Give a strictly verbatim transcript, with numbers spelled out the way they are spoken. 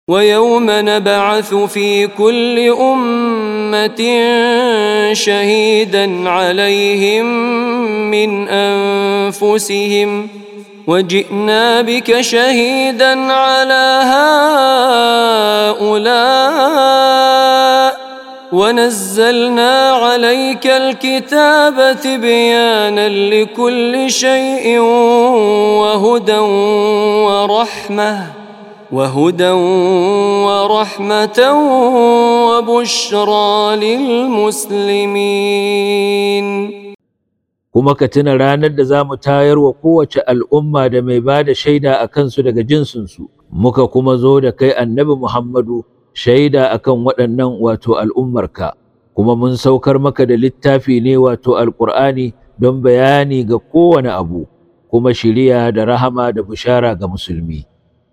ويوم نبعث في كل أمة شهيدا عليهم من أنفسهم وجئنا بك شهيدا على هؤلاء ونزلنا عليك الكتاب تبيانا لكل شيء وهدى ورحمة وهدى ورحمة وبشرى للمسلمين. kuma ka tuna ranar da za mu tayar wa kowace al'umma da mai ba da shaida a kansu daga jinsinsu, muka kuma zo da kai annabi Muhammadu shaida akan waɗannan wato al'ummarka, kuma mun saukar maka da littafi ne wato alƙur'ani don bayani ga kowane abu, kuma shiriya da rahama da bishara ga musulmi.